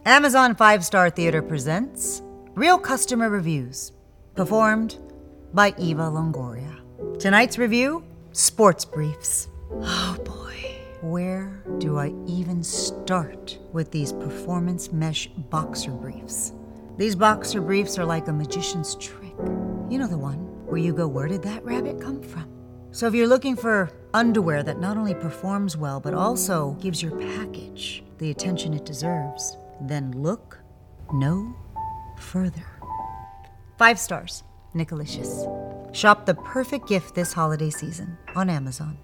Amazon 5-Star Theater presents Real Customer Reviews, performed by Eva Longoria. Tonight's review, Sports Briefs. Oh boy, where do I even start with these performance mesh boxer briefs? These boxer briefs are like a magician's trick. You know the one where you go, where did that rabbit come from? So if you're looking for underwear that not only performs well, but also gives your package the attention it deserves, then look no further. 5 stars, Nicolicious. Shop the perfect gift this holiday season on Amazon.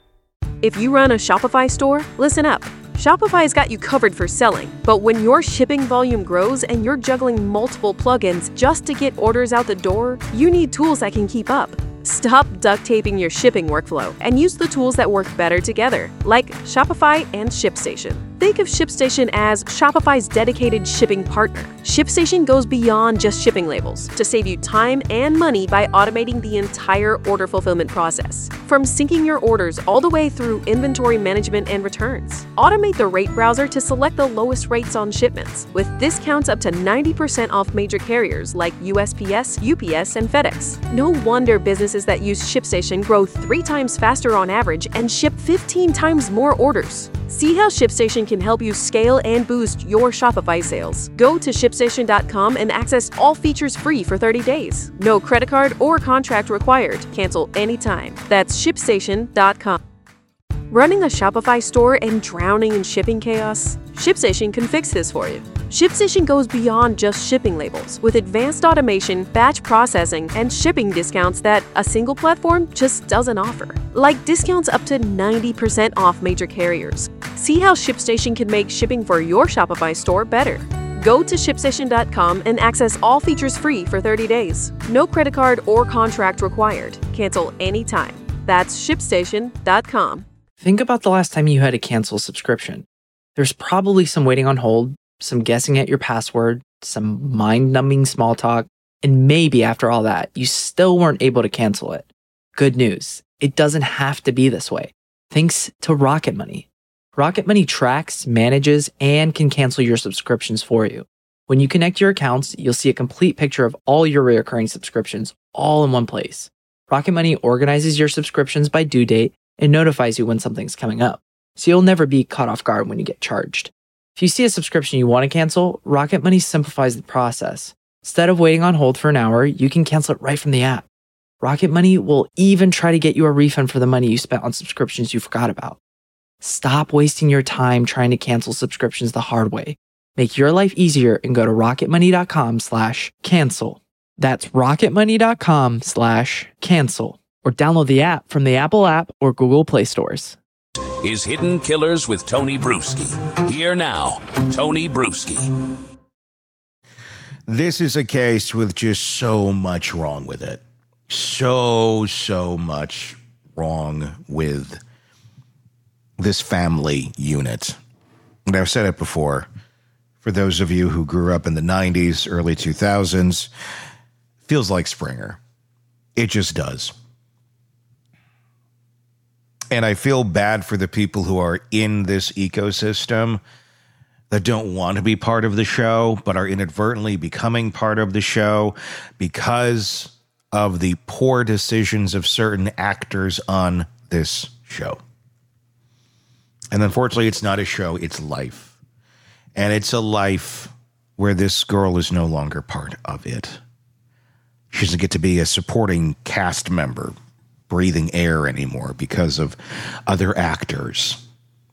If you run a Shopify store, listen up. Shopify's got you covered for selling, but when your shipping volume grows and you're juggling multiple plugins just to get orders out the door, you need tools that can keep up. Stop duct taping your shipping workflow and use the tools that work better together, like Shopify and ShipStation. Think of ShipStation as Shopify's dedicated shipping partner. ShipStation goes beyond just shipping labels to save you time and money by automating the entire order fulfillment process. From syncing your orders all the way through inventory management and returns. Automate the rate browser to select the lowest rates on shipments, with discounts up to 90% off major carriers like USPS, UPS, and FedEx. No wonder businesses that use ShipStation grow 3 times faster on average and ship 15 times more orders. See how ShipStation can help you scale and boost your Shopify sales. Go to ShipStation.com and access all features free for 30 days. No credit card or contract required. Cancel anytime. That's ShipStation.com. Running a Shopify store and drowning in shipping chaos? ShipStation can fix this for you. ShipStation goes beyond just shipping labels with advanced automation, batch processing, and shipping discounts that a single platform just doesn't offer. Like discounts up to 90% off major carriers. See how ShipStation can make shipping for your Shopify store better. Go to ShipStation.com and access all features free for 30 days. No credit card or contract required. Cancel anytime. That's ShipStation.com. Think about the last time you had to cancel a subscription. There's probably some waiting on hold, some guessing at your password, some mind-numbing small talk, and maybe after all that, you still weren't able to cancel it. Good news, it doesn't have to be this way. Thanks to Rocket Money. Rocket Money tracks, manages, and can cancel your subscriptions for you. When you connect your accounts, you'll see a complete picture of all your recurring subscriptions all in one place. Rocket Money organizes your subscriptions by due date and notifies you when something's coming up, so you'll never be caught off guard when you get charged. If you see a subscription you want to cancel, Rocket Money simplifies the process. Instead of waiting on hold for an hour, you can cancel it right from the app. Rocket Money will even try to get you a refund for the money you spent on subscriptions you forgot about. Stop wasting your time trying to cancel subscriptions the hard way. Make your life easier and go to rocketmoney.com/cancel. That's rocketmoney.com/cancel. Or download the app from the Apple app or Google Play stores. Is Hidden Killers with Tony Bruschi. Here now, Tony Bruschi. This is a case with just so much wrong with it. So much wrong with this family unit. And I've said it before. For those of you who grew up in the 90s, early 2000s, feels like Springer. It just does. And I feel bad for the people who are in this ecosystem that don't want to be part of the show, but are inadvertently becoming part of the show because of the poor decisions of certain actors on this show. And unfortunately, it's not a show, it's life. And it's a life where this girl is no longer part of it. She doesn't get to be a supporting cast member, breathing air anymore because of other actors.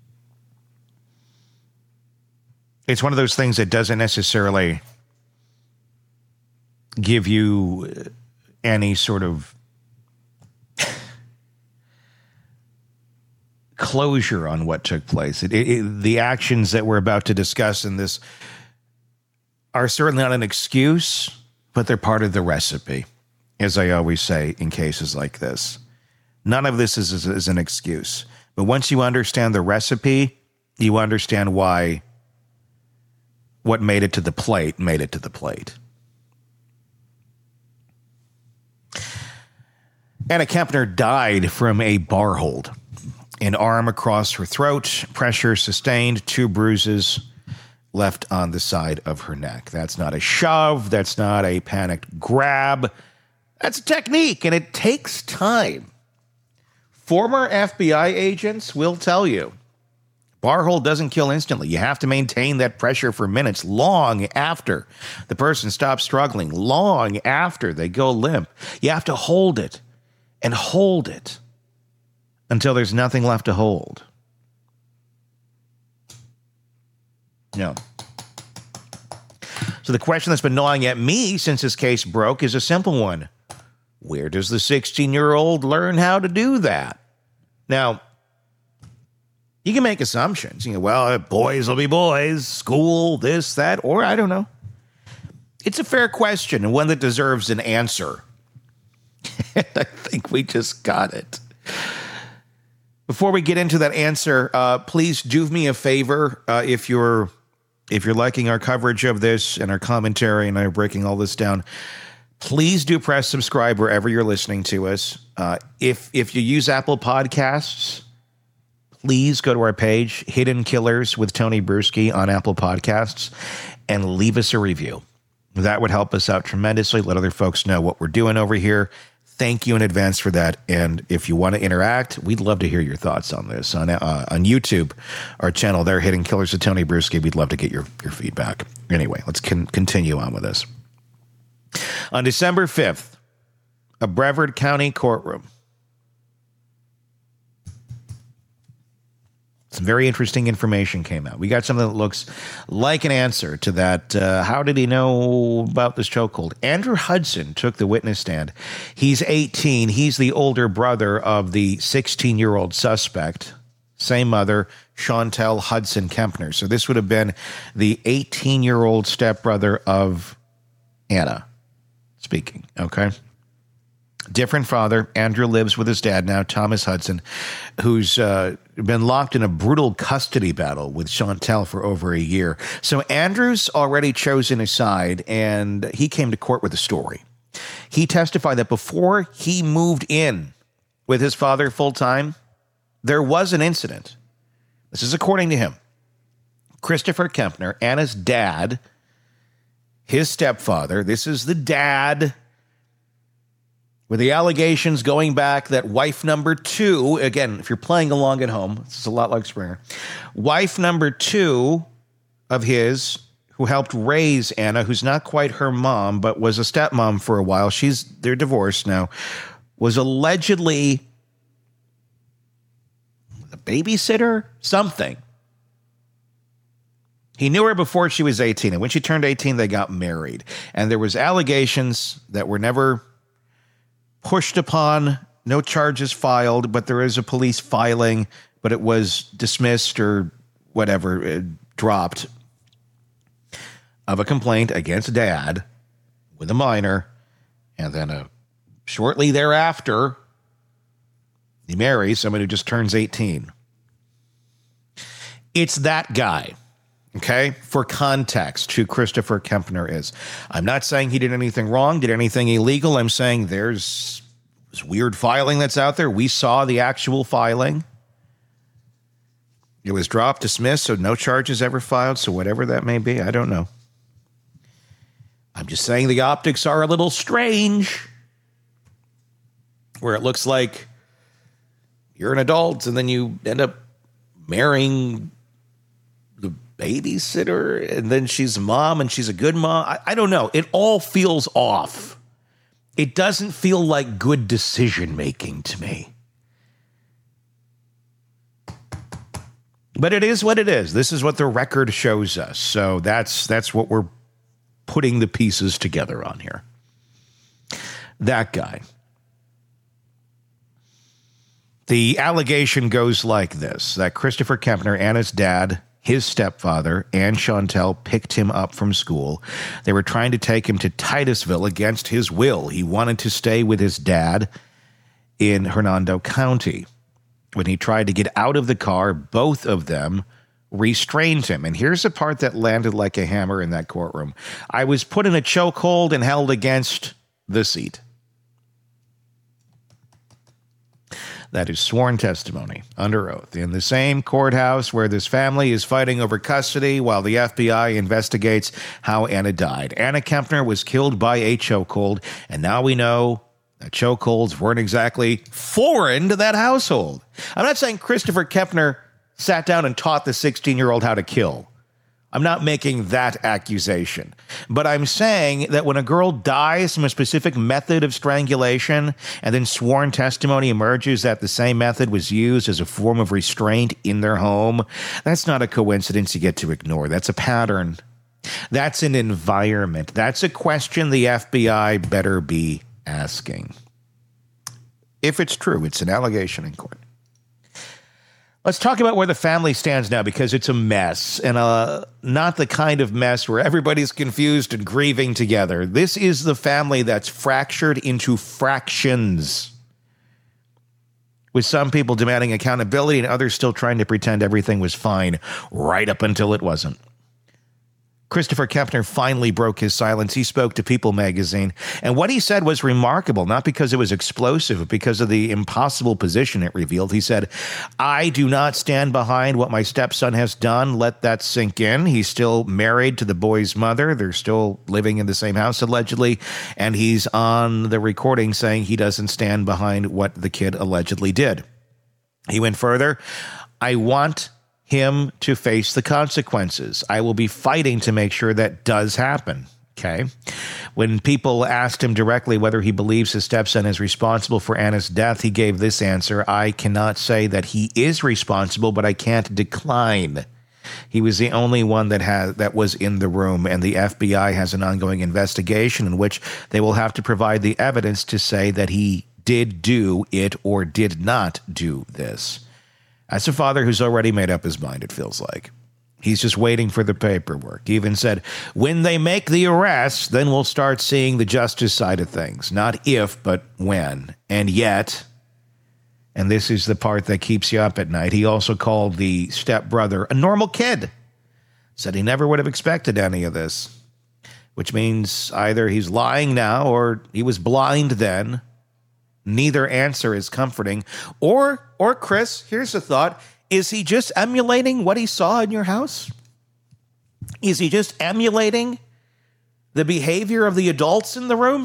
It's one of those things that doesn't necessarily give you any sort of closure on what took place. The actions that we're about to discuss in this are certainly not an excuse, but they're part of the recipe, as I always say in cases like this. None of this is an excuse. But once you understand the recipe, you understand why what made it to the plate made it to the plate. Anna Kempner died from a bar hold. An arm across her throat, pressure sustained, 2 bruises, left on the side of her neck. That's not a shove. That's not a panicked grab. That's a technique, and it takes time. Former FBI agents will tell you, bar hold doesn't kill instantly. You have to maintain that pressure for minutes, long after the person stops struggling, long after they go limp. You have to hold it and hold it until there's nothing left to hold. No. So the question that's been gnawing at me since this case broke is a simple one. Where does the 16-year-old learn how to do that? Now, you can make assumptions. You know, well, boys will be boys, school, this, that, or I don't know. It's a fair question and one that deserves an answer. And I think we just got it. Before we get into that answer, please do me a favor. If you're liking our coverage of this and our commentary and I'm breaking all this down, please do press subscribe wherever you're listening to us. If you use Apple Podcasts, please go to our page, Hidden Killers with Tony Bruschi on Apple Podcasts, and leave us a review. That would help us out tremendously. Let other folks know what we're doing over here. Thank you in advance for that. And if you want to interact, we'd love to hear your thoughts on this. On YouTube, our channel there, Hidden Killers with Tony Bruschi, we'd love to get your feedback. Anyway, let's continue on with this. On December 5th, a Brevard County courtroom. Some very interesting information came out. We got something that looks like an answer to that. How did he know about this chokehold? Andrew Hudson took the witness stand. He's 18. He's the older brother of the 16-year-old suspect. Same mother, Chantel Hudson Kempner. So this would have been the 18-year-old stepbrother of Anna speaking, okay? Different father. Andrew lives with his dad now, Thomas Hudson, who's been locked in a brutal custody battle with Chantel for over a year. So Andrew's already chosen a side, and he came to court with a story. He testified that before he moved in with his father full-time, there was an incident. This is according to him. Christopher Kempner, Anna's dad, his stepfather, this is the dad, with the allegations going back that wife number 2, again, if you're playing along at home, this is a lot like Springer, wife number 2 of his, who helped raise Anna, who's not quite her mom, but was a stepmom for a while, they're divorced now, was allegedly a babysitter, something. He knew her before she was 18, and when she turned 18, they got married. And there was allegations that were never pushed upon, no charges filed, but there is a police filing, but it was dismissed or whatever, dropped, of a complaint against dad with a minor. And then shortly thereafter, he marries someone who just turns 18. It's that guy. Okay, for context, who Christopher Kempner is. I'm not saying he did anything wrong, did anything illegal. I'm saying there's this weird filing that's out there. We saw the actual filing. It was dropped, dismissed, so no charges ever filed. So whatever that may be, I don't know. I'm just saying the optics are a little strange, where it looks like you're an adult and then you end up marrying the babysitter, and then she's a mom and she's a good mom. I don't know. It all feels off. It doesn't feel like good decision making to me. But it is what it is. This is what the record shows us. So that's what we're putting the pieces together on here. That guy. The allegation goes like this, that Christopher Kempner, Anna's dad, his stepfather, and Chantel picked him up from school. They were trying to take him to Titusville against his will. He wanted to stay with his dad in Hernando County. When he tried to get out of the car, both of them restrained him. And here's the part that landed like a hammer in that courtroom. I was put in a chokehold and held against the seat. That is sworn testimony under oath in the same courthouse where this family is fighting over custody while the FBI investigates how Anna died. Anna Kempner was killed by a chokehold, and now we know that chokeholds weren't exactly foreign to that household. I'm not saying Christopher Kempner sat down and taught the 16-year-old how to kill. I'm not making that accusation. But I'm saying that when a girl dies from a specific method of strangulation and then sworn testimony emerges that the same method was used as a form of restraint in their home, that's not a coincidence you get to ignore. That's a pattern. That's an environment. That's a question the FBI better be asking. If it's true, it's an allegation in court. Let's talk about where the family stands now, because it's a mess, and not the kind of mess where everybody's confused and grieving together. This is the family that's fractured into fractions, with some people demanding accountability and others still trying to pretend everything was fine right up until it wasn't. Christopher Kempner finally broke his silence. He spoke to People magazine, and what he said was remarkable, not because it was explosive, but because of the impossible position it revealed. He said, "I do not stand behind what my stepson has done. Let that sink in. He's still married to the boy's mother. They're still living in the same house, allegedly, and he's on the recording saying he doesn't stand behind what the kid allegedly did." He went further. "I want him to face the consequences. I will be fighting to make sure that does happen." Okay. When people asked him directly whether he believes his stepson is responsible for Anna's death, he gave this answer: "I cannot say that he is responsible, but I can't decline. He was the only one that was in the room, and the FBI has an ongoing investigation in which they will have to provide the evidence to say that he did do it or did not do this." As a father who's already made up his mind, it feels like. He's just waiting for the paperwork. He even said, when they make the arrest, then we'll start seeing the justice side of things. Not if, but when. And yet, and this is the part that keeps you up at night, he also called the stepbrother a normal kid. Said he never would have expected any of this, which means either he's lying now or he was blind then. Neither answer is comforting. Or Chris, here's a thought. Is he just emulating what he saw in your house? Is he just emulating the behavior of the adults in the room?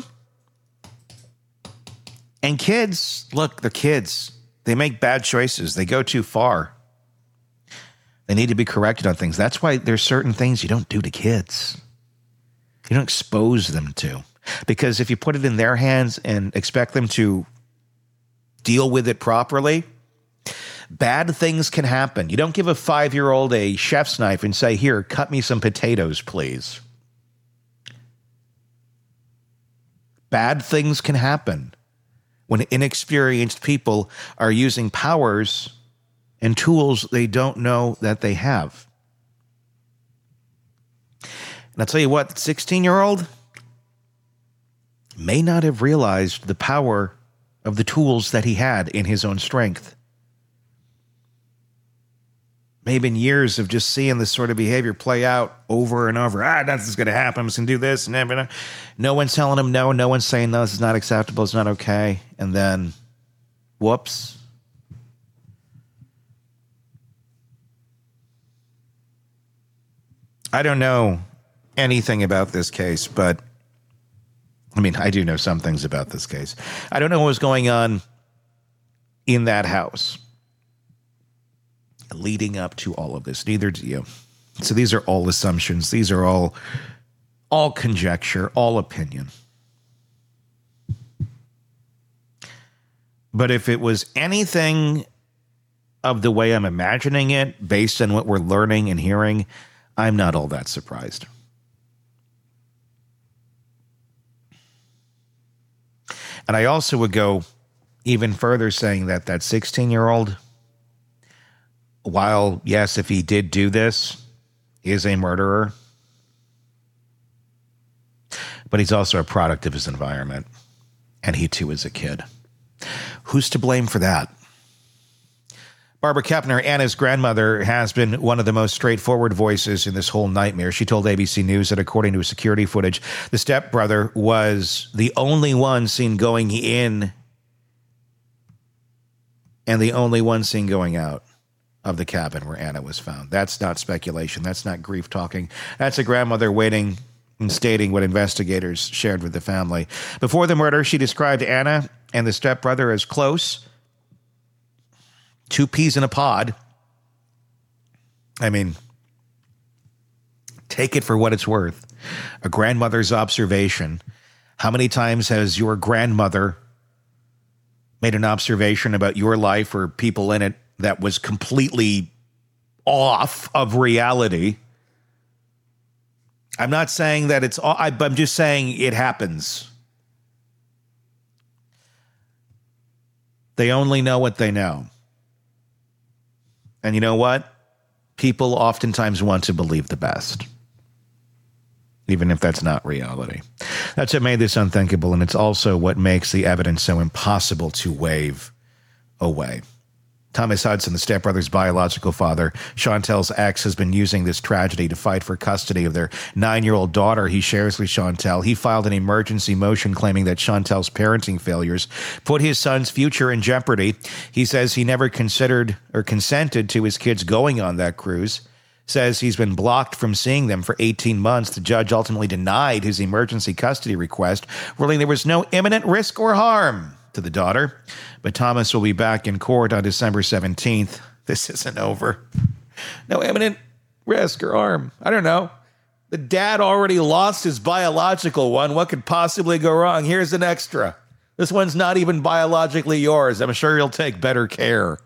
And kids, look, they're kids. They make bad choices. They go too far. They need to be corrected on things. That's why there's certain things you don't do to kids. You don't expose them to. Because if you put it in their hands and expect them to deal with it properly, bad things can happen. You don't give a 5-year-old a chef's knife and say, "Here, cut me some potatoes, please." Bad things can happen when inexperienced people are using powers and tools they don't know that they have. And I'll tell you what, the 16-year-old may not have realized the power of the tools that he had in his own strength. Maybe in years of just seeing this sort of behavior play out over and over. Nothing's going to happen. I'm just going to do this. And no one's telling him no. No one's saying no, this is not acceptable. It's not okay. And then, whoops. I don't know anything about this case, but I do know some things about this case. I don't know what was going on in that house leading up to all of this. Neither do you. So these are all assumptions. These are all conjecture, all opinion. But if it was anything of the way I'm imagining it, based on what we're learning and hearing, I'm not all that surprised. And I also would go even further saying that 16-year-old, while, yes, if he did do this, is a murderer, but he's also a product of his environment. And he, too, is a kid. Who's to blame for that? Barbara Kempner, Anna's grandmother, has been one of the most straightforward voices in this whole nightmare. She told ABC News that according to security footage, the stepbrother was the only one seen going in and the only one seen going out of the cabin where Anna was found. That's not speculation. That's not grief talking. That's a grandmother waiting and stating what investigators shared with the family. Before the murder, she described Anna and the stepbrother as close. 2 peas in a pod. I mean, take it for what it's worth. A grandmother's observation. How many times has your grandmother made an observation about your life or people in it that was completely off of reality? I'm not saying that it's all, I'm just saying it happens. They only know what they know. And you know what? People oftentimes want to believe the best, even if that's not reality. That's what made this unthinkable, and it's also what makes the evidence so impossible to wave away. Thomas Hudson, the stepbrother's biological father, Chantel's ex, has been using this tragedy to fight for custody of their 9-year-old daughter he shares with Chantel. He filed an emergency motion claiming that Chantel's parenting failures put his son's future in jeopardy. He says he never considered or consented to his kids going on that cruise. Says he's been blocked from seeing them for 18 months. The judge ultimately denied his emergency custody request, ruling there was no imminent risk or harm to the daughter. But Thomas will be back in court on December 17th. This isn't over. No imminent risk or harm. I don't know. The dad already lost his biological one. What could possibly go wrong? Here's an extra. This one's not even biologically yours. I'm sure you'll take better care.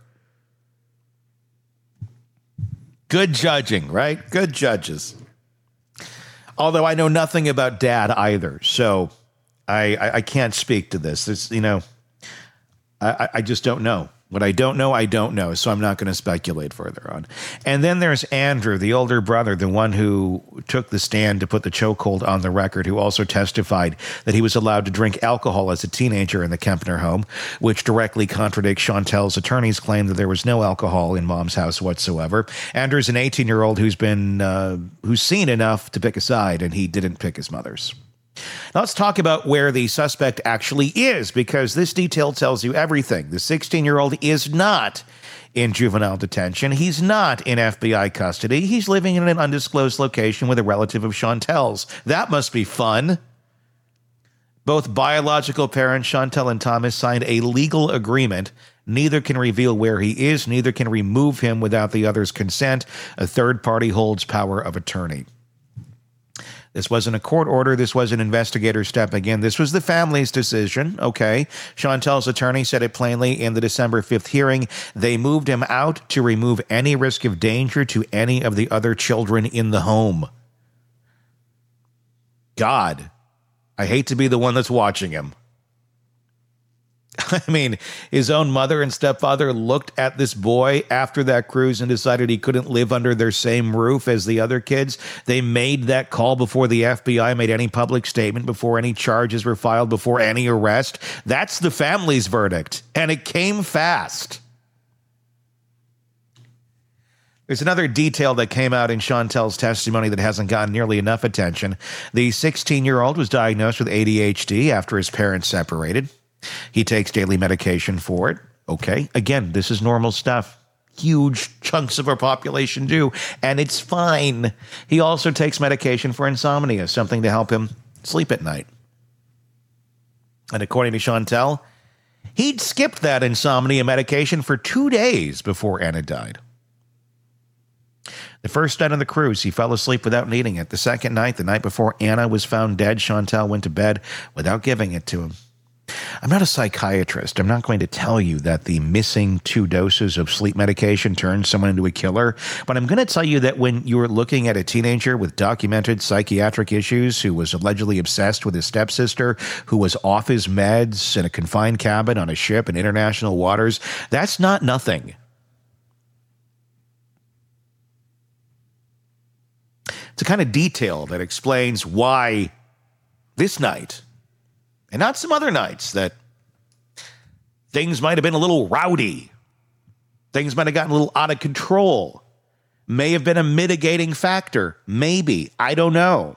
Good judging, right? Good judges. Although I know nothing about dad either, so I can't speak to this. It's, you know, I just don't know. What I don't know, so I'm not going to speculate further on. And then there's Andrew, the older brother, the one who took the stand to put the chokehold on the record, who also testified that he was allowed to drink alcohol as a teenager in the Kempner home, which directly contradicts Chantel's attorney's claim that there was no alcohol in Mom's house whatsoever. Andrew's an 18-year-old who's seen enough to pick a side, and he didn't pick his mother's. Now let's talk about where the suspect actually is, because this detail tells you everything. The 16-year-old is not in juvenile detention. He's not in FBI custody. He's living in an undisclosed location with a relative of Chantel's. That must be fun. Both biological parents, Chantel and Thomas, signed a legal agreement. Neither can reveal where he is. Neither can remove him without the other's consent. A third party holds power of attorney. This wasn't a court order. This was an investigator stepping in. This was the family's decision. Okay. Chantel's attorney said it plainly in the December 5th hearing. They moved him out to remove any risk of danger to any of the other children in the home. God, I hate to be the one that's watching him. I mean, his own mother and stepfather looked at this boy after that cruise and decided he couldn't live under their same roof as the other kids. They made that call before the FBI made any public statement, before any charges were filed, before any arrest. That's the family's verdict, and it came fast. There's another detail that came out in Chantel's testimony that hasn't gotten nearly enough attention. The 16-year-old was diagnosed with ADHD after his parents separated. He takes daily medication for it. Okay. Again, this is normal stuff. Huge chunks of our population do, and it's fine. He also takes medication for insomnia, something to help him sleep at night. And according to Chantel, he'd skipped that insomnia medication for 2 days before Anna died. The first night on the cruise, he fell asleep without needing it. The second night, the night before Anna was found dead, Chantel went to bed without giving it to him. I'm not a psychiatrist. I'm not going to tell you that the missing 2 doses of sleep medication turns someone into a killer, but I'm going to tell you that when you're looking at a teenager with documented psychiatric issues who was allegedly obsessed with his stepsister, who was off his meds in a confined cabin on a ship in international waters, that's not nothing. It's a kind of detail that explains why this night, and not some other nights, that things might have been a little rowdy. Things might have gotten a little out of control. May have been a mitigating factor. Maybe. I don't know.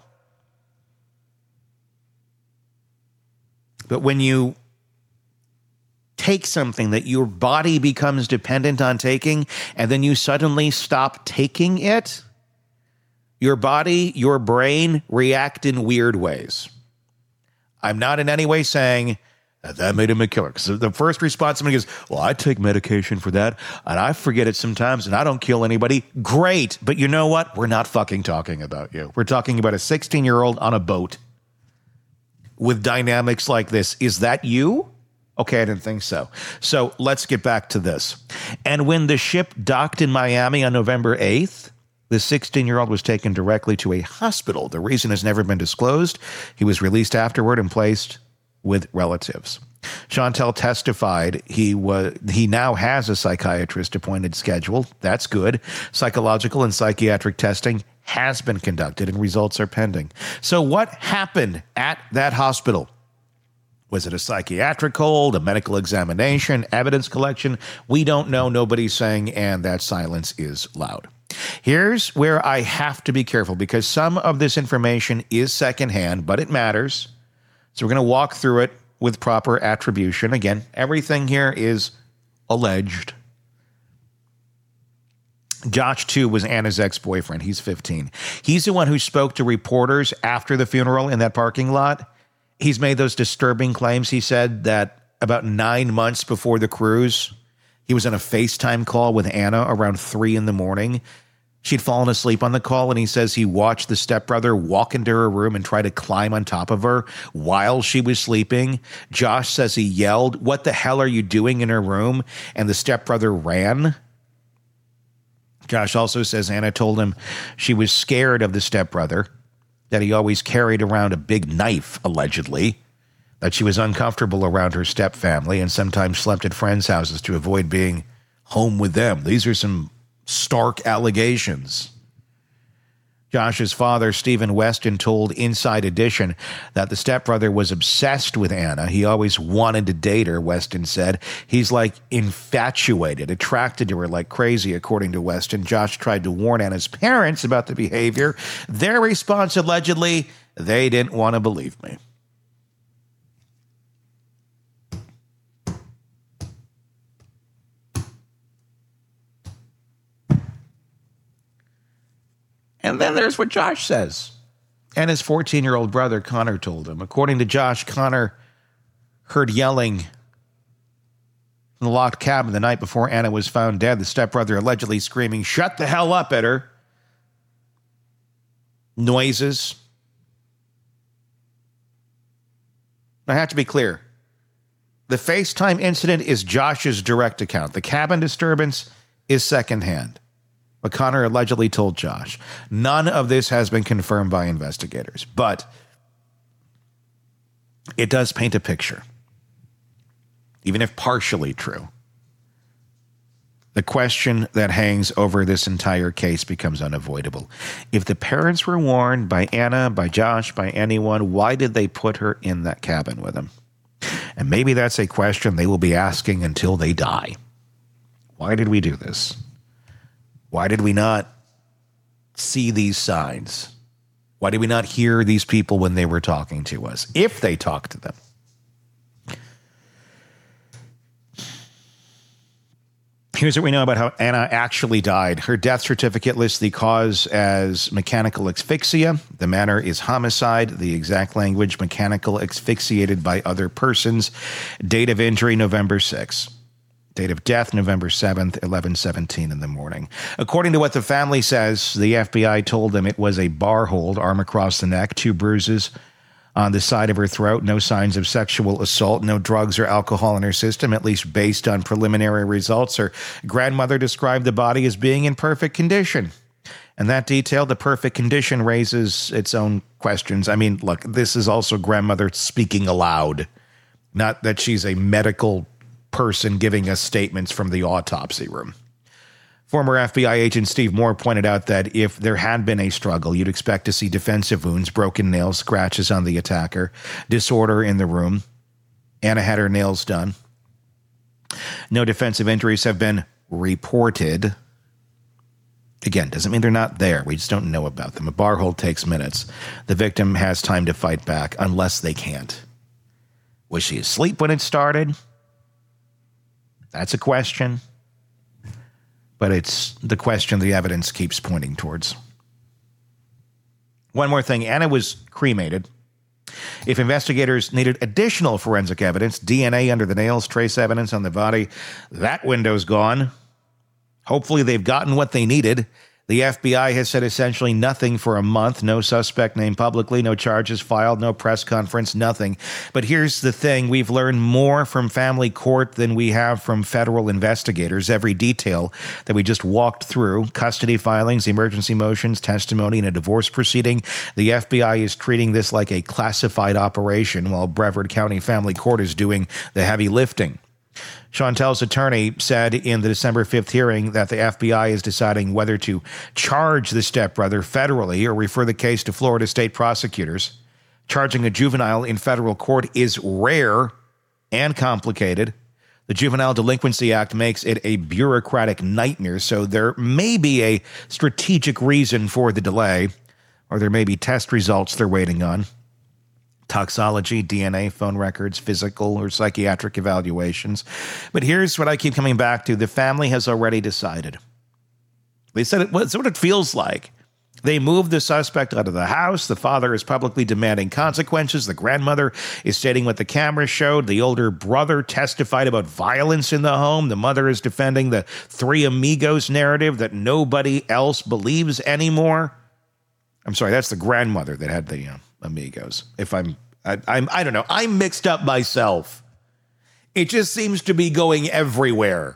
But when you take something that your body becomes dependent on taking, and then you suddenly stop taking it, your body, your brain react in weird ways. I'm not in any way saying that made him a killer. Because the first response somebody goes, well, I take medication for that, and I forget it sometimes, and I don't kill anybody. Great. But you know what? We're not fucking talking about you. We're talking about a 16-year-old on a boat with dynamics like this. Is that you? Okay, I didn't think so. So let's get back to this. And when the ship docked in Miami on November 8th, the 16-year-old was taken directly to a hospital. The reason has never been disclosed. He was released afterward and placed with relatives. Chantel testified he now has a psychiatrist appointed schedule. That's good. Psychological and psychiatric testing has been conducted and results are pending. So what happened at that hospital? Was it a psychiatric hold, a medical examination, evidence collection? We don't know. Nobody's saying, and that silence is loud. Here's where I have to be careful because some of this information is secondhand, but it matters. So we're going to walk through it with proper attribution. Again, everything here is alleged. Josh, too, was Anna's ex-boyfriend. He's 15. He's the one who spoke to reporters after the funeral in that parking lot. He's made those disturbing claims. He said that about 9 months before the cruise, he was on a FaceTime call with Anna around 3 a.m. She'd fallen asleep on the call, and he says he watched the stepbrother walk into her room and try to climb on top of her while she was sleeping. Josh says he yelled, "What the hell are you doing in her room?" And the stepbrother ran. Josh also says Anna told him she was scared of the stepbrother, that he always carried around a big knife, allegedly, that she was uncomfortable around her stepfamily and sometimes slept at friends' houses to avoid being home with them. These are some stark allegations. Josh's father, Stephen Weston, told Inside Edition that the stepbrother was obsessed with Anna. He always wanted to date her, Weston said. He's like infatuated, attracted to her like crazy, according to Weston. Josh tried to warn Anna's parents about the behavior. Their response, allegedly, they didn't want to believe me. And then there's what Josh says. And his 14-year-old brother, Connor, told him. According to Josh, Connor heard yelling in the locked cabin the night before Anna was found dead. The stepbrother allegedly screaming, "Shut the hell up," at her. Noises. I have to be clear. The FaceTime incident is Josh's direct account. The cabin disturbance is secondhand. But Connor allegedly told Josh. None of this has been confirmed by investigators, but it does paint a picture, even if partially true. The question that hangs over this entire case becomes unavoidable. If the parents were warned by Anna, by Josh, by anyone, why did they put her in that cabin with him? And maybe that's a question they will be asking until they die. Why did we do this? Why did we not see these signs? Why did we not hear these people when they were talking to us, if they talked to them? Here's what we know about how Anna actually died. Her death certificate lists the cause as mechanical asphyxia. The manner is homicide. The exact language, mechanical asphyxiated by other persons. Date of injury, November 6th. Date of death, November 7th, 11:17 in the morning. According to what the family says, the FBI told them it was a bar hold, arm across the neck, 2 bruises on the side of her throat, no signs of sexual assault, no drugs or alcohol in her system, at least based on preliminary results. Her grandmother described the body as being in perfect condition. And that detail, the perfect condition, raises its own questions. I mean, look, this is also grandmother speaking aloud, not that she's a medical person giving us statements from the autopsy room. Former FBI agent Steve Moore pointed out that if there had been a struggle, you'd expect to see defensive wounds, broken nails, scratches on the attacker, disorder in the room. Anna had her nails done. No defensive injuries have been reported. Again, doesn't mean they're not there. We just don't know about them. A bar hold takes minutes. The victim has time to fight back, unless they can't. Was she asleep when it started? That's a question. But it's the question the evidence keeps pointing towards. One more thing. Anna was cremated. If investigators needed additional forensic evidence, DNA under the nails, trace evidence on the body, that window's gone. Hopefully they've gotten what they needed. The FBI has said essentially nothing for a month. No suspect named publicly, no charges filed, no press conference, nothing. But here's the thing. We've learned more from family court than we have from federal investigators. Every detail that we just walked through, custody filings, emergency motions, testimony, and a divorce proceeding, the FBI is treating this like a classified operation while Brevard County Family Court is doing the heavy lifting. Chantel's attorney said in the December 5th hearing that the FBI is deciding whether to charge the stepbrother federally or refer the case to Florida state prosecutors. Charging a juvenile in federal court is rare and complicated. The Juvenile Delinquency Act makes it a bureaucratic nightmare, so there may be a strategic reason for the delay, or there may be test results they're waiting on. Toxology, DNA, phone records, physical or psychiatric evaluations. But here's what I keep coming back to. The family has already decided. They said it's what it feels like. They moved the suspect out of the house. The father is publicly demanding consequences. The grandmother is stating what the camera showed. The older brother testified about violence in the home. The mother is defending the Three Amigos narrative that nobody else believes anymore. I'm sorry, that's the grandmother that had the Amigos. I don't know. I'm mixed up myself. It just seems to be going everywhere.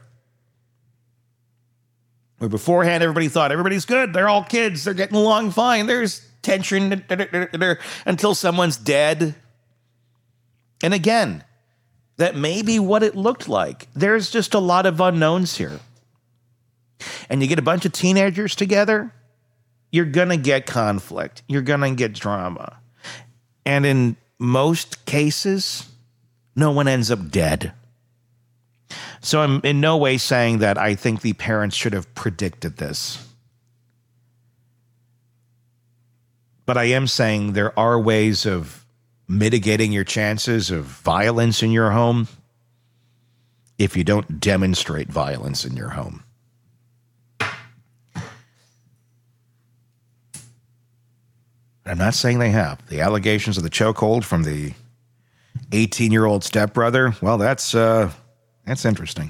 Where beforehand, everybody thought everybody's good. They're all kids. They're getting along fine. There's tension until someone's dead. And again, that may be what it looked like. There's just a lot of unknowns here. And you get a bunch of teenagers together, you're going to get conflict. You're going to get drama. And in most cases, no one ends up dead. So I'm in no way saying that I think the parents should have predicted this. But I am saying there are ways of mitigating your chances of violence in your home if you don't demonstrate violence in your home. I'm not saying they have. The allegations of the chokehold from the 18-year-old stepbrother, well, that's interesting.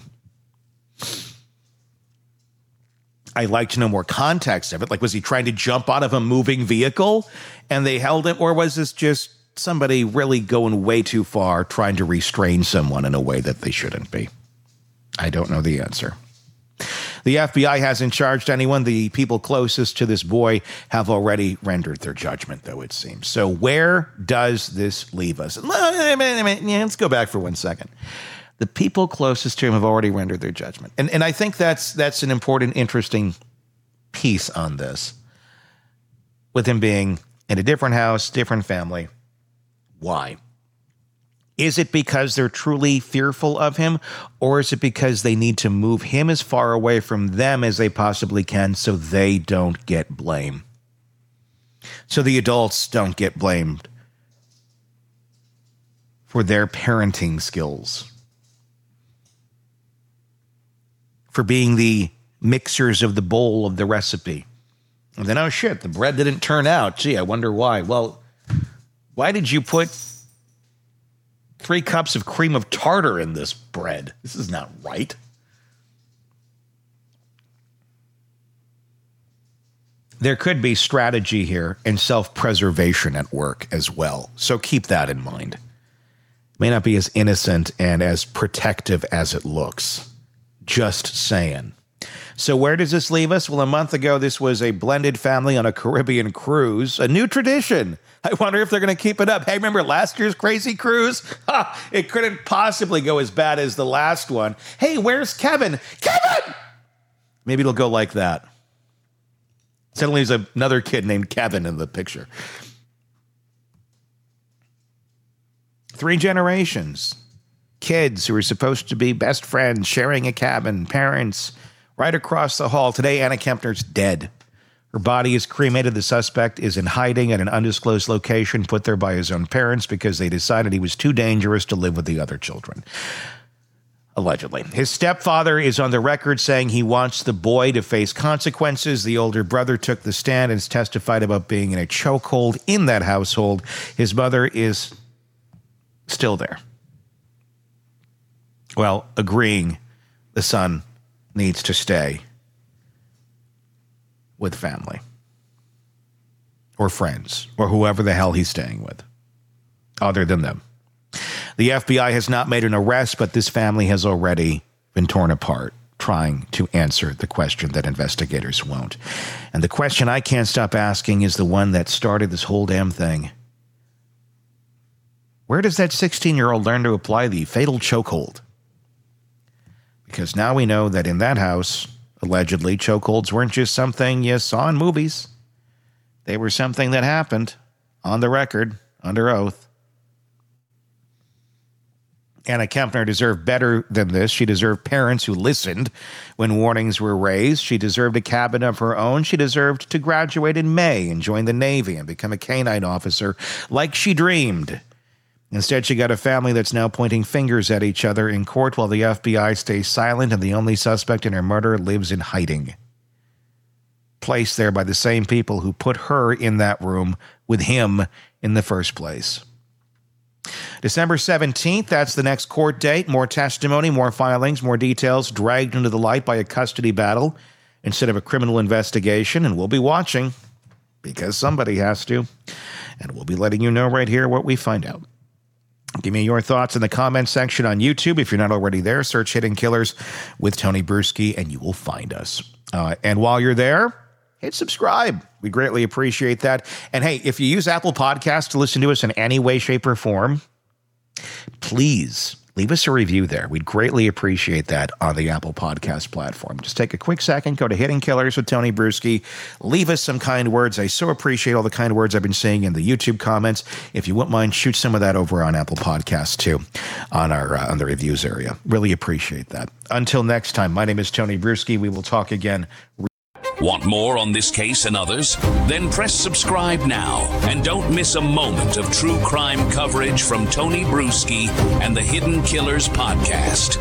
I'd like to know more context of it. Like, was he trying to jump out of a moving vehicle and they held him? Or was this just somebody really going way too far, trying to restrain someone in a way that they shouldn't be? I don't know the answer. The FBI hasn't charged anyone. The people closest to this boy have already rendered their judgment, though, it seems. So where does this leave us? Let's go back for 1 second. The people closest to him have already rendered their judgment. And I think that's an important, interesting piece on this. With him being in a different house, different family. Why? Is it because they're truly fearful of him, or is it because they need to move him as far away from them as they possibly can so they don't get blamed? So the adults don't get blamed for their parenting skills, for being the mixers of the bowl of the recipe. And then, oh shit, the bread didn't turn out. Gee, I wonder why. Well, why did you put 3 cups of cream of tartar in this bread? This is not right. There could be strategy here and self-preservation at work as well. So keep that in mind. It may not be as innocent and as protective as it looks. Just saying. So where does this leave us? Well, a month ago, this was a blended family on a Caribbean cruise, a new tradition. I wonder if they're going to keep it up. Hey, remember last year's crazy cruise? It couldn't possibly go as bad as the last one. Hey, where's Kevin? Kevin! Maybe it'll go like that. Suddenly there's another kid named Kevin in the picture. 3 generations. Kids who are supposed to be best friends, sharing a cabin, parents right across the hall. Today, Anna Kempner's dead. Her body is cremated. The suspect is in hiding at an undisclosed location put there by his own parents because they decided he was too dangerous to live with the other children. Allegedly. His stepfather is on the record saying he wants the boy to face consequences. The older brother took the stand and has testified about being in a chokehold in that household. His mother is still there. Well, agreeing the son needs to stay with family or friends or whoever the hell he's staying with other than them. The FBI has not made an arrest, but this family has already been torn apart trying to answer the question that investigators won't. And the question I can't stop asking is the one that started this whole damn thing. Where does that 16-year-old learn to apply the fatal chokehold? Because now we know that in that house, allegedly, chokeholds weren't just something you saw in movies. They were something that happened on the record, under oath. Anna Kempner deserved better than this. She deserved parents who listened when warnings were raised. She deserved a cabin of her own. She deserved to graduate in May and join the Navy and become a canine officer like she dreamed. Instead, she got a family that's now pointing fingers at each other in court while the FBI stays silent and the only suspect in her murder lives in hiding. Placed there by the same people who put her in that room with him in the first place. December 17th, that's the next court date. More testimony, more filings, more details dragged into the light by a custody battle instead of a criminal investigation. And we'll be watching because somebody has to. And we'll be letting you know right here what we find out. Give me your thoughts in the comments section on YouTube. If you're not already there, search Hidden Killers with Tony Bruschi and you will find us. And while you're there, hit subscribe. We greatly appreciate that. And hey, if you use Apple Podcasts to listen to us in any way, shape, or form, please leave us a review there. We'd greatly appreciate that on the Apple Podcast platform. Just take a quick second, go to Hidden Killers with Tony Bruschi. Leave us some kind words. I so appreciate all the kind words I've been seeing in the YouTube comments. If you wouldn't mind, shoot some of that over on Apple Podcasts too, on the reviews area. Really appreciate that. Until next time, my name is Tony Bruschi. We will talk again. Want more on this case and others? Then press subscribe now and don't miss a moment of true crime coverage from Tony Bruschi and the Hidden Killers podcast.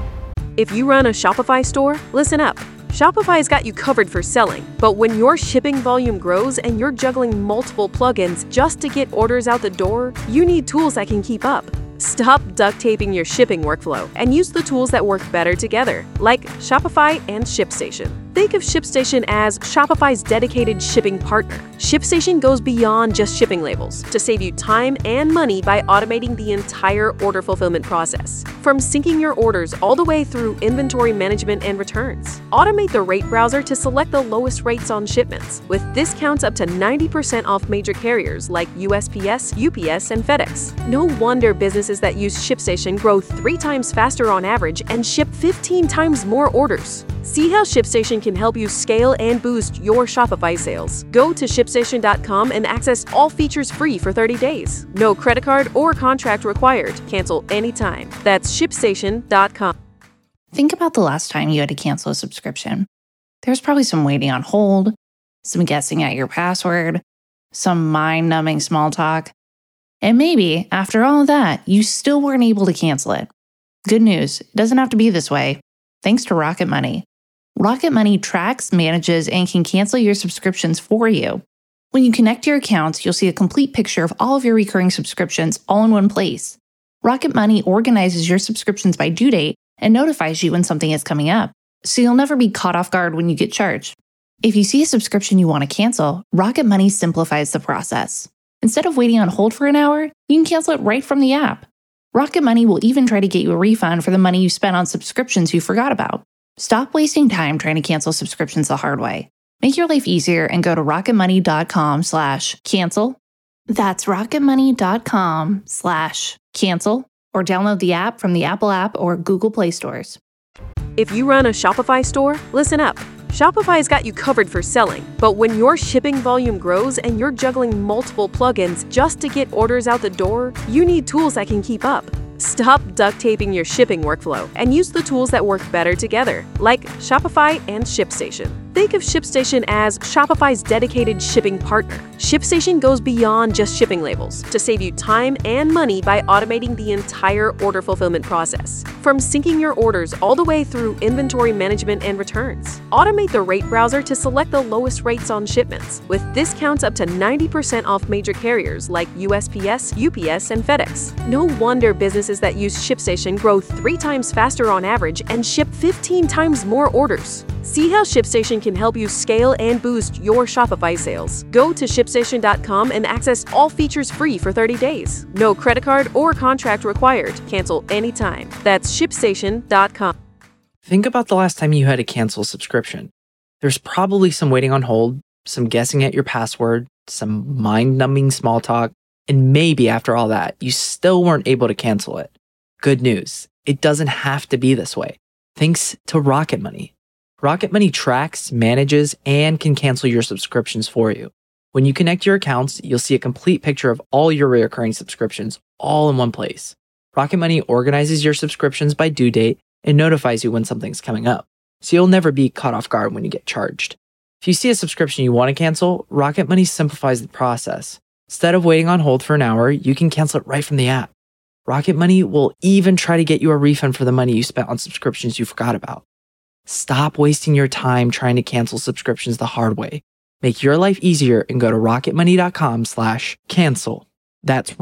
If you run a Shopify store, listen up. Shopify's got you covered for selling, but when your shipping volume grows and you're juggling multiple plugins just to get orders out the door, you need tools that can keep up. Stop duct taping your shipping workflow and use the tools that work better together, like Shopify and ShipStation. Think of ShipStation as Shopify's dedicated shipping partner. ShipStation goes beyond just shipping labels to save you time and money by automating the entire order fulfillment process. From syncing your orders all the way through inventory management and returns. Automate the rate browser to select the lowest rates on shipments, with discounts up to 90% off major carriers like USPS, UPS, and FedEx. No wonder businesses that use ShipStation grow 3 times faster on average and ship 15 times more orders. See how ShipStation can help you scale and boost your Shopify sales. Go to ShipStation.com and access all features free for 30 days. No credit card or contract required. Cancel anytime. That's ShipStation.com. Think about the last time you had to cancel a subscription. There's probably some waiting on hold, some guessing at your password, some mind-numbing small talk. And maybe, after all of that, you still weren't able to cancel it. Good news, it doesn't have to be this way. Thanks to Rocket Money. Rocket Money tracks, manages, and can cancel your subscriptions for you. When you connect your accounts, you'll see a complete picture of all of your recurring subscriptions all in one place. Rocket Money organizes your subscriptions by due date and notifies you when something is coming up, so you'll never be caught off guard when you get charged. If you see a subscription you want to cancel, Rocket Money simplifies the process. Instead of waiting on hold for an hour, you can cancel it right from the app. Rocket Money will even try to get you a refund for the money you spent on subscriptions you forgot about. Stop wasting time trying to cancel subscriptions the hard way. Make your life easier and go to rocketmoney.com/cancel. That's rocketmoney.com/cancel, or download the app from the Apple App or Google Play stores. If you run a Shopify store, listen up. Shopify's got you covered for selling, but when your shipping volume grows and you're juggling multiple plugins just to get orders out the door, you need tools that can keep up. Stop duct taping your shipping workflow and use the tools that work better together, like Shopify and ShipStation. Think of ShipStation as Shopify's dedicated shipping partner. ShipStation goes beyond just shipping labels to save you time and money by automating the entire order fulfillment process. From syncing your orders all the way through inventory management and returns. Automate the rate browser to select the lowest rates on shipments, with discounts up to 90% off major carriers like USPS, UPS, and FedEx. No wonder businesses that use ShipStation grow 3 times faster on average and ship 15 times more orders. See how ShipStation can help you scale and boost your Shopify sales. Go to ShipStation.com and access all features free for 30 days. No credit card or contract required. Cancel anytime. That's ShipStation.com. Think about the last time you had to cancel a subscription. There's probably some waiting on hold, some guessing at your password, some mind-numbing small talk, and maybe after all that, you still weren't able to cancel it. Good news, it doesn't have to be this way. Thanks to Rocket Money. Rocket Money tracks, manages, and can cancel your subscriptions for you. When you connect your accounts, you'll see a complete picture of all your recurring subscriptions all in one place. Rocket Money organizes your subscriptions by due date and notifies you when something's coming up, so you'll never be caught off guard when you get charged. If you see a subscription you want to cancel, Rocket Money simplifies the process. Instead of waiting on hold for an hour, you can cancel it right from the app. Rocket Money will even try to get you a refund for the money you spent on subscriptions you forgot about. Stop wasting your time trying to cancel subscriptions the hard way. Make your life easier and go to rocketmoney.com/cancel. That's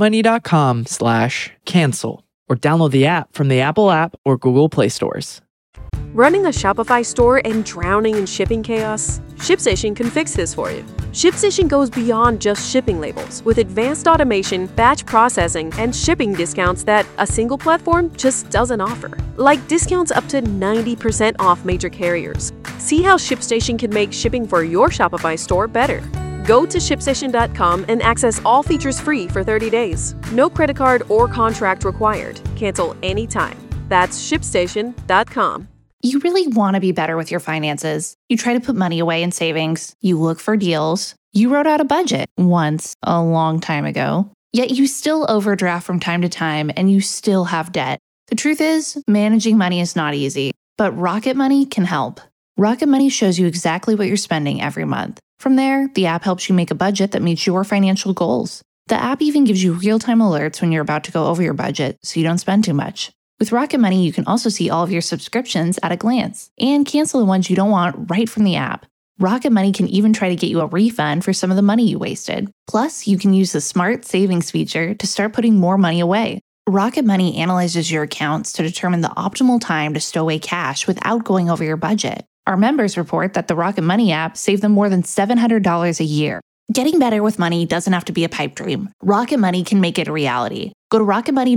rocketmoney.com/cancel. Or download the app from the Apple app or Google Play stores. Running a Shopify store and drowning in shipping chaos? ShipStation can fix this for you. ShipStation goes beyond just shipping labels with advanced automation, batch processing, and shipping discounts that a single platform just doesn't offer. Like discounts up to 90% off major carriers. See how ShipStation can make shipping for your Shopify store better. Go to ShipStation.com and access all features free for 30 days. No credit card or contract required. Cancel anytime. That's ShipStation.com. You really want to be better with your finances. You try to put money away in savings. You look for deals. You wrote out a budget once, a long time ago. Yet you still overdraft from time to time and you still have debt. The truth is, managing money is not easy, but Rocket Money can help. Rocket Money shows you exactly what you're spending every month. From there, the app helps you make a budget that meets your financial goals. The app even gives you real-time alerts when you're about to go over your budget so you don't spend too much. With Rocket Money, you can also see all of your subscriptions at a glance and cancel the ones you don't want right from the app. Rocket Money can even try to get you a refund for some of the money you wasted. Plus, you can use the Smart Savings feature to start putting more money away. Rocket Money analyzes your accounts to determine the optimal time to stow away cash without going over your budget. Our members report that the Rocket Money app saved them more than $700 a year. Getting better with money doesn't have to be a pipe dream. Rocket Money can make it a reality. Go to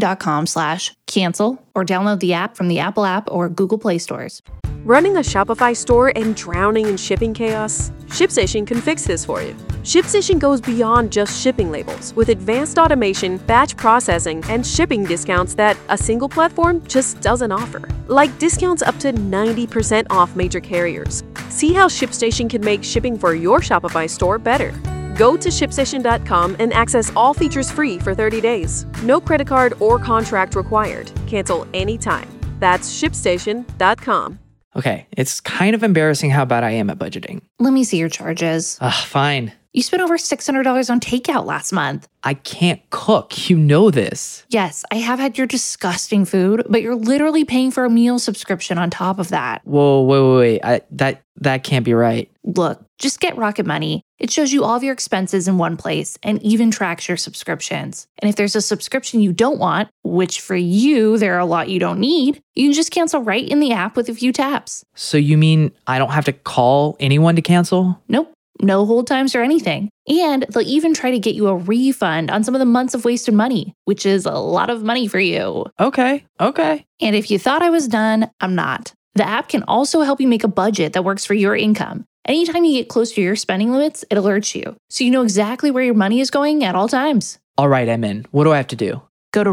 rocketmoney.com/cancel or download the app from the Apple app or Google Play stores. Running a Shopify store and drowning in shipping chaos? ShipStation can fix this for you. ShipStation goes beyond just shipping labels with advanced automation, batch processing, and shipping discounts that a single platform just doesn't offer. Like discounts up to 90% off major carriers. See how ShipStation can make shipping for your Shopify store better. Go to ShipStation.com and access all features free for 30 days. No credit card or contract required. Cancel anytime. That's ShipStation.com. Okay, it's kind of embarrassing how bad I am at budgeting. Let me see your charges. Fine. You spent over $600 on takeout last month. I can't cook. You know this. Yes, I have had your disgusting food, but you're literally paying for a meal subscription on top of that. Whoa, wait. That can't be right. Look, just get Rocket Money. It shows you all of your expenses in one place and even tracks your subscriptions. And if there's a subscription you don't want, which for you, there are a lot you don't need, you can just cancel right in the app with a few taps. So you mean I don't have to call anyone to cancel? Nope. No hold times or anything. And they'll even try to get you a refund on some of the months of wasted money, which is a lot of money for you. Okay. And if you thought I was done, I'm not. The app can also help you make a budget that works for your income. Anytime you get close to your spending limits, it alerts you, so you know exactly where your money is going at all times. All right, I'm in. What do I have to do? Go to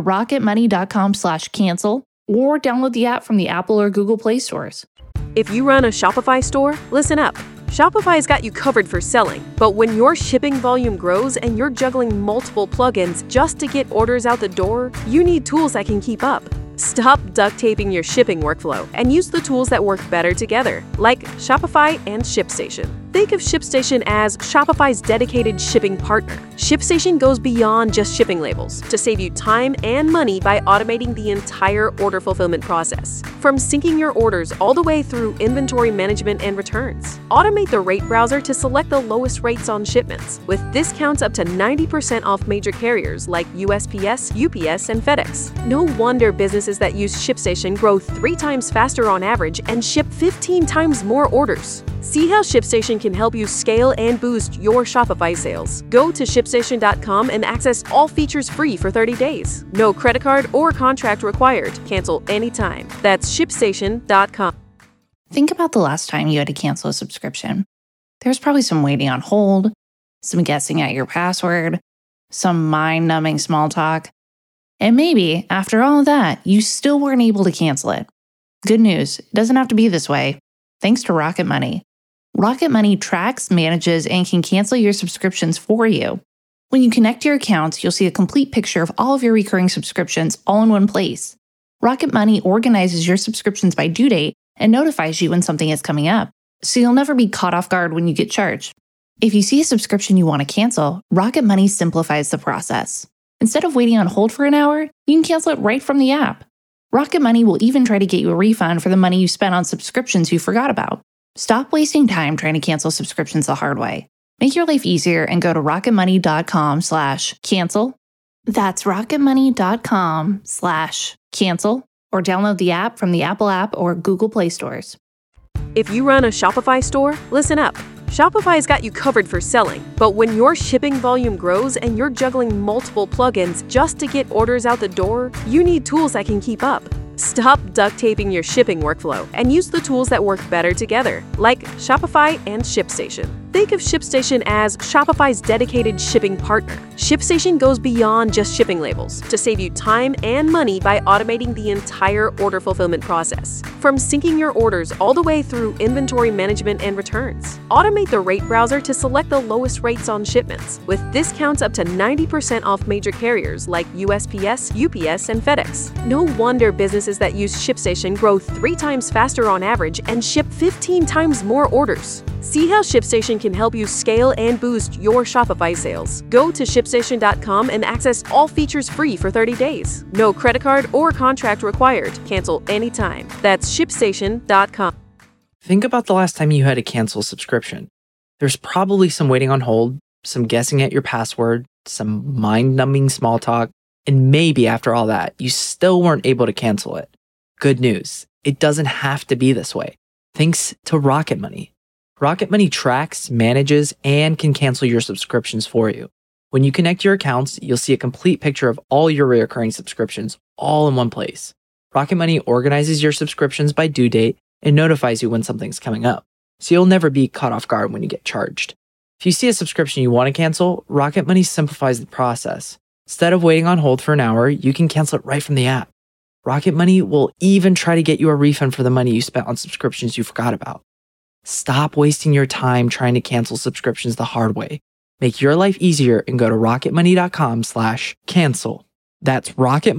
rocketmoney.com/cancel or download the app from the Apple or Google Play stores. If you run a Shopify store, listen up. Shopify's got you covered for selling, but when your shipping volume grows and you're juggling multiple plugins just to get orders out the door, you need tools that can keep up. Stop duct taping your shipping workflow and use the tools that work better together, like Shopify and ShipStation. Think of ShipStation as Shopify's dedicated shipping partner. ShipStation goes beyond just shipping labels to save you time and money by automating the entire order fulfillment process. From syncing your orders all the way through inventory management and returns. Automate the rate browser to select the lowest rates on shipments, with discounts up to 90% off major carriers like USPS, UPS, and FedEx. No wonder businesses that use ShipStation grow 3 times faster on average and ship 15 times more orders. See how ShipStation can help you scale and boost your Shopify sales. Go to ShipStation.com and access all features free for 30 days. No credit card or contract required. Cancel anytime. That's ShipStation.com. Think about the last time you had to cancel a subscription. There's probably some waiting on hold, some guessing at your password, some mind-numbing small talk. And maybe, after all of that, you still weren't able to cancel it. Good news, it doesn't have to be this way. Thanks to Rocket Money. Rocket Money tracks, manages, and can cancel your subscriptions for you. When you connect your accounts, you'll see a complete picture of all of your recurring subscriptions all in one place. Rocket Money organizes your subscriptions by due date and notifies you when something is coming up, so you'll never be caught off guard when you get charged. If you see a subscription you want to cancel, Rocket Money simplifies the process. Instead of waiting on hold for an hour, you can cancel it right from the app. Rocket Money will even try to get you a refund for the money you spent on subscriptions you forgot about. Stop wasting time trying to cancel subscriptions the hard way. Make your life easier and go to rocketmoney.com/cancel. That's rocketmoney.com/cancel, or download the app from the Apple App or Google Play stores. If you run a Shopify store, listen up. Shopify's got you covered for selling, but when your shipping volume grows and you're juggling multiple plugins just to get orders out the door, you need tools that can keep up. Stop duct taping your shipping workflow and use the tools that work better together, like Shopify and ShipStation. Think of ShipStation as Shopify's dedicated shipping partner. ShipStation goes beyond just shipping labels to save you time and money by automating the entire order fulfillment process. From syncing your orders all the way through inventory management and returns. Automate the rate browser to select the lowest rates on shipments, with discounts up to 90% off major carriers like USPS, UPS, and FedEx. No wonder businesses that use ShipStation grow 3 times faster on average and ship 15 times more orders. See how ShipStation can help you scale and boost your Shopify sales. Go to ShipStation.com and access all features free for 30 days. No credit card or contract required. Cancel anytime. That's ShipStation.com. Think about the last time you had to cancel a subscription. There's probably some waiting on hold, some guessing at your password, some mind-numbing small talk, and maybe after all that, you still weren't able to cancel it. Good news, it doesn't have to be this way. Thanks to Rocket Money. Rocket Money tracks, manages, and can cancel your subscriptions for you. When you connect your accounts, you'll see a complete picture of all your recurring subscriptions all in one place. Rocket Money organizes your subscriptions by due date and notifies you when something's coming up, so you'll never be caught off guard when you get charged. If you see a subscription you want to cancel, Rocket Money simplifies the process. Instead of waiting on hold for an hour, you can cancel it right from the app. Rocket Money will even try to get you a refund for the money you spent on subscriptions you forgot about. Stop wasting your time trying to cancel subscriptions the hard way. Make your life easier and go to rocketmoney.com/cancel. That's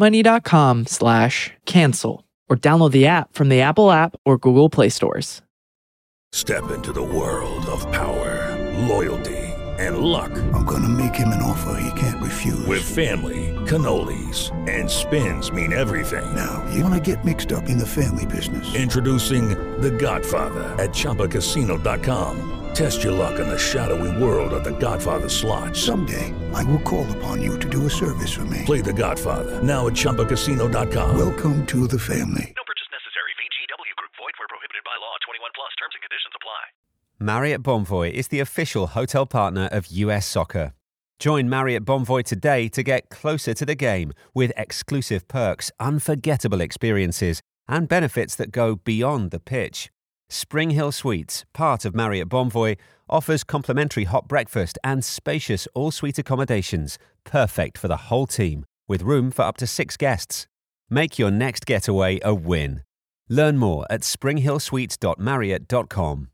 rocketmoney.com/cancel, or download the app from the Apple App or Google Play stores. Step into the world of power, loyalty, and luck. I'm gonna make him an offer he can't refuse. With family, cannolis, and spins mean everything. Now, you wanna get mixed up in the family business. Introducing The Godfather at ChumbaCasino.com. Test your luck in the shadowy world of The Godfather slot. Someday, I will call upon you to do a service for me. Play The Godfather now at ChumbaCasino.com. Welcome to the family. No purchase necessary. VGW Group. Void where prohibited by law. 21 plus. Terms and conditions apply. Marriott Bonvoy is the official hotel partner of US Soccer. Join Marriott Bonvoy today to get closer to the game with exclusive perks, unforgettable experiences, and benefits that go beyond the pitch. Spring Hill Suites, part of Marriott Bonvoy, offers complimentary hot breakfast and spacious all-suite accommodations, perfect for the whole team, with room for up to 6 guests. Make your next getaway a win. Learn more at springhillsuites.marriott.com.